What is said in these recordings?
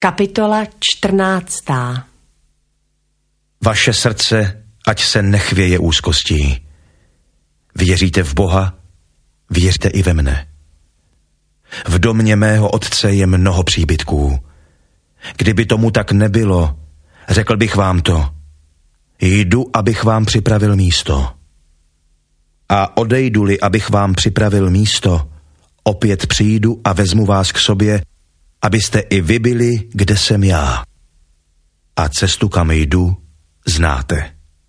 Kapitola 14. Vaše srdce ať se nechvěje úzkostí. Věříte v Boha, věřte i ve mne. V domě mého otce je mnoho příbytků. Kdyby tomu tak nebylo, řekl bych vám to. Jdu, abych vám připravil místo. A odejdu-li, abych vám připravil místo, opět přijdu a vezmu vás k sobě, abyste i vy byli, kde jsem já. A cestu, kam jdu, znáte.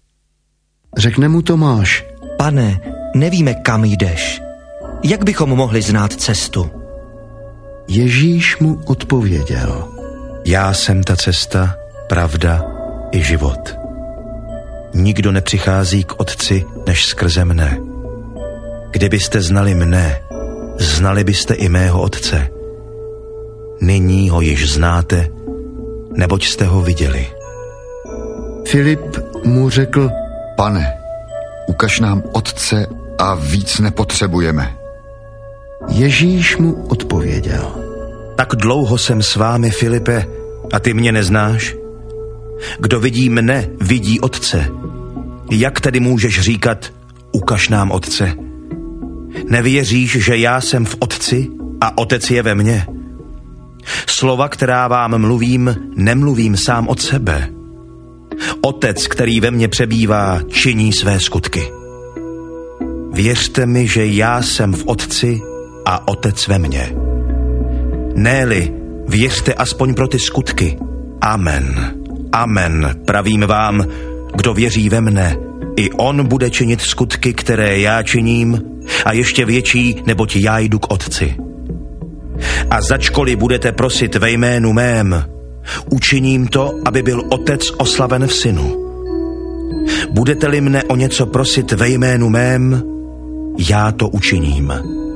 Řekne mu Tomáš: Pane, nevíme, kam jdeš. Jak bychom mohli znát cestu? Ježíš mu odpověděl: Já jsem ta cesta, pravda i život. Nikdo nepřichází k Otci, než skrze mne. Kdybyste znali mne, znali byste i mého Otce. Nyní ho již znáte, neboť jste ho viděli. Filip mu řekl: Pane, ukaž nám Otce a víc nepotřebujeme. Ježíš mu odpověděl: Tak dlouho jsem s vámi, Filipe, a ty mě neznáš? Kdo vidí mne, vidí Otce. Jak tedy můžeš říkat, ukaž nám Otce? Nevěříš, že já jsem v Otci a Otec je ve mně? Slova, která vám mluvím, nemluvím sám od sebe. Otec, který ve mně přebývá, činí své skutky. Věřte mi, že já jsem v Otci a Otec ve mně. Ne-li, věřte aspoň pro ty skutky. Amen. Amen, pravím vám, kdo věří ve mne, i on bude činit skutky, které já činím, a ještě větší, neboť já jdu k Otci. A začkoliv budete prosit ve jménu mém, učiním to, aby byl Otec oslaven v Synu. Budete-li mne o něco prosit ve jménu mém, já to učiním.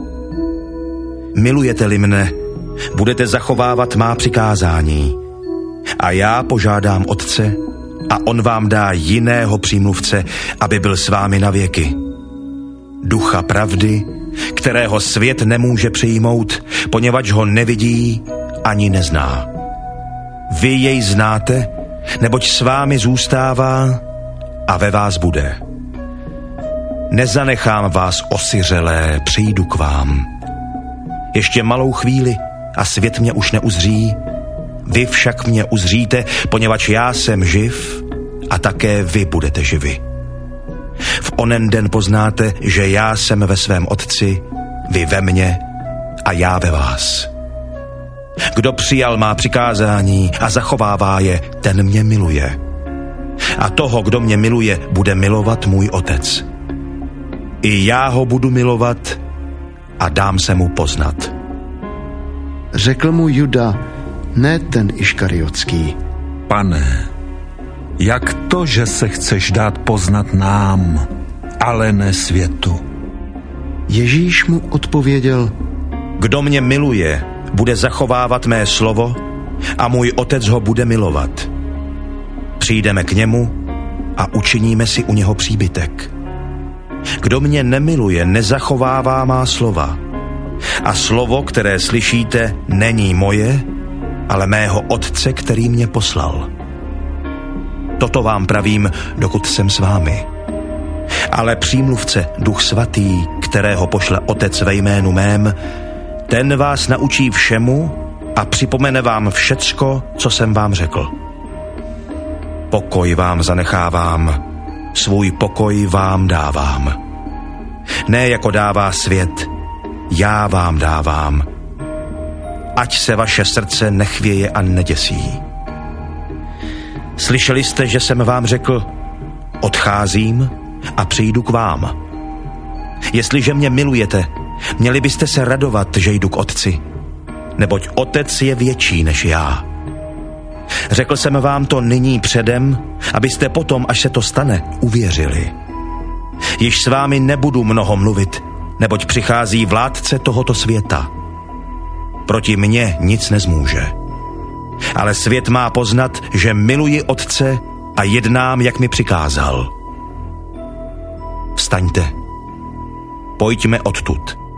Milujete-li mne, budete zachovávat má přikázání. A já požádám Otce, a on vám dá jiného přímluvce, aby byl s vámi na věky. Ducha pravdy, kterého svět nemůže přijmout, poněvadž ho nevidí ani nezná. Vy jej znáte, neboť s vámi zůstává a ve vás bude. Nezanechám vás osiřelé, přijdu k vám. Ještě malou chvíli a svět mě už neuzří, vy však mě uzříte, poněvadž já jsem živ a také vy budete živi. V onen den poznáte, že já jsem ve svém Otci, vy ve mně a já ve vás. Kdo přijal má přikázání a zachovává je, ten mě miluje. A toho, kdo mě miluje, bude milovat můj Otec. I já ho budu milovat a dám se mu poznat. Řekl mu Juda, ne ten Iškariotský: Pane, jak to, že se chceš dát poznat nám, ale ne světu? Ježíš mu odpověděl: Kdo mě miluje, bude zachovávat mé slovo a můj Otec ho bude milovat. Přijdeme k němu a učiníme si u něho příbytek. Kdo mě nemiluje, nezachovává má slova. A slovo, které slyšíte, není moje, ale mého Otce, který mě poslal. Toto vám pravím, dokud jsem s vámi. Ale přímluvce, Duch Svatý, kterého pošle Otec ve jménu mém, ten vás naučí všemu a připomene vám všecko, co jsem vám řekl. Pokoj vám zanechávám, svůj pokoj vám dávám. Ne jako dává svět, já vám dávám. Ať se vaše srdce nechvěje a neděsí. Slyšeli jste, že jsem vám řekl, odcházím a přijdu k vám. Jestliže mě milujete, měli byste se radovat, že jdu k Otci, neboť Otec je větší než já. Řekl jsem vám to nyní předem, abyste potom, až se to stane, uvěřili. Již s vámi nebudu mnoho mluvit, neboť přichází vládce tohoto světa. Proti mně nic nezmůže. Ale svět má poznat, že miluji Otce a jednám, jak mi přikázal. Vstaňte, pojďme odtud.